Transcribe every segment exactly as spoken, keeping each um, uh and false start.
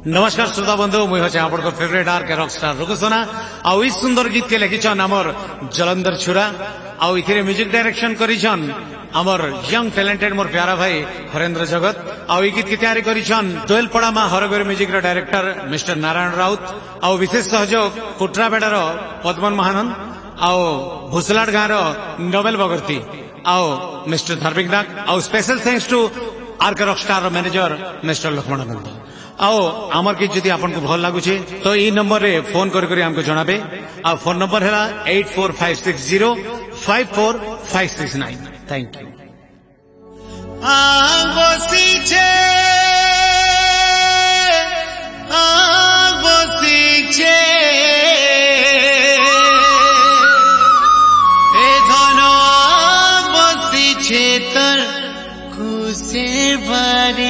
नमस्कार श्रोता बंधु मुझे हूँ आप फेवरेट आर के रॉक स्टार रुकसोना आउ इस सुंदर गीत के लिखिछन आमर जलंधर छुरा आउ इथिरे म्यूजिक डायरेक्शन करिछन आमर यंग टैलेंटेड मोर प्यारा भाई हरेंद्र जगत आउ ई गीत की तैयारी करिछन दोलपड़ा मा हरगोरी म्यूजिक रो डायरेक्टर मिस्टर नारायण राउत आउ विशेष सहयोग कुट्राबेडार पद्मन महानंद आउ भुसलाट गाँव नोबेल बगर्ती आउ मिस्टर धर्मिक नाग आउ special thanks to R K rock star manager mister Laxmanananda आओ आमर की जदि आपन को भल लागुचे तो ई नंबर रे फोन कर करी हमको जणाबे आ फोन नंबर है eight four five six zero five four five six nine. Thank you. आगोसीचे आगोसीचे ए धनो आगोसीचे तर कुसे बारी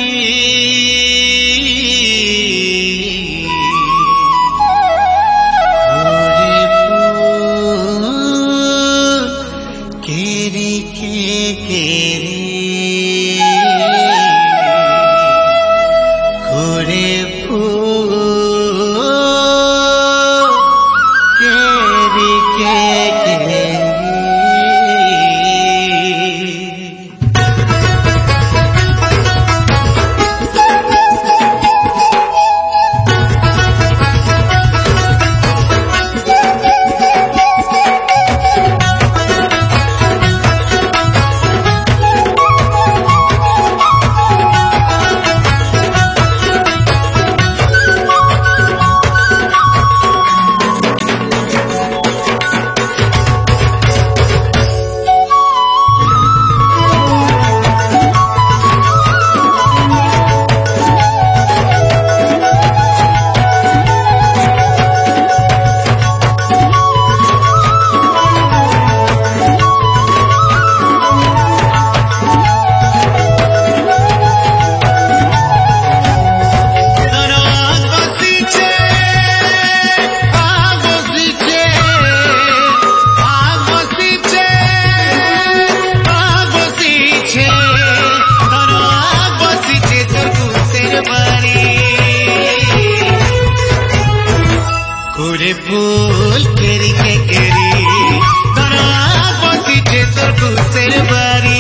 फूल केरी के केरी तोरा बसीचे तोर कुसेर बारी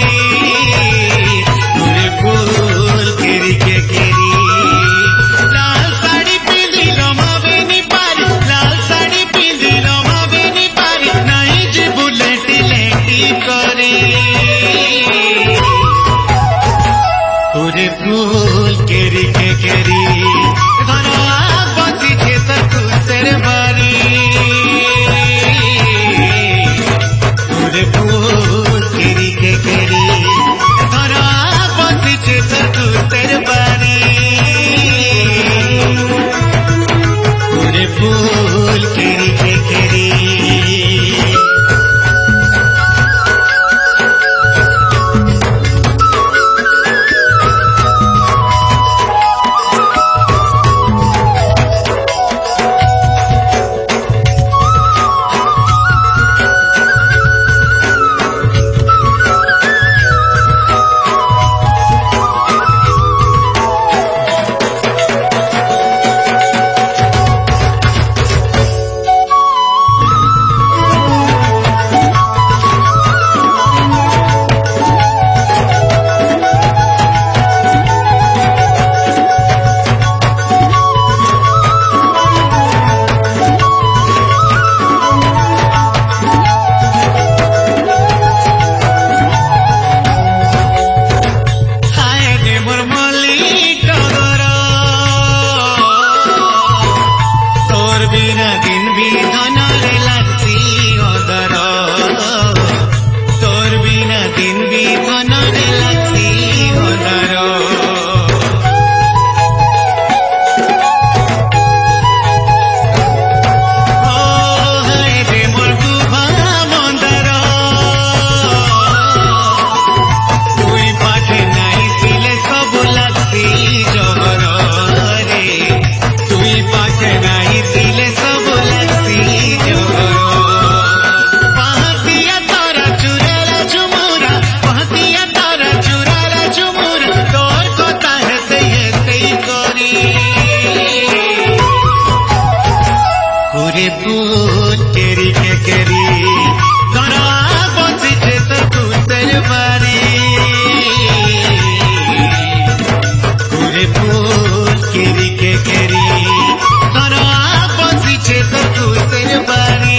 पूरे फूल केरी के केरी लाल साड़ी पिंदी लमावे नी पारी लाल साड़ी पिंदी लमावे नी पारी नहीं जे बुलेट लेटी करे पूरे फूल केरी के केरी तोरा बसीचे तोर कुसेर बारी पूरे फूल केरी के केरी तोरा बसीचे तोर कुसेर बारी पूरे फूल केरी के केरी केरी के केरी तोर बसिछे तो खुशेर बाड़ी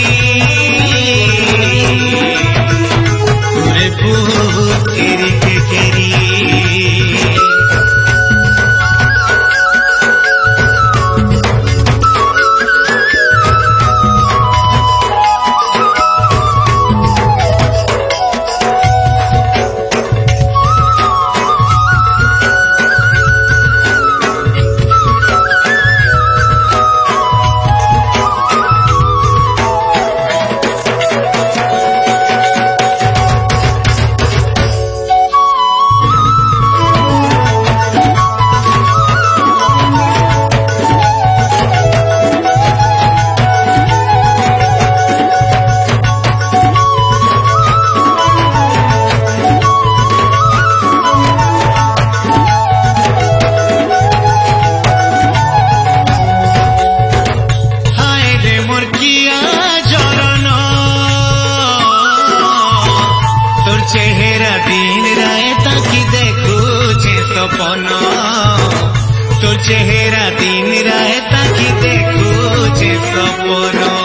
तोरे फूल केरी के केरी चेहरा दिन रात की देखुछे सपन तो चेहरा दिन रात की देखुछे सपन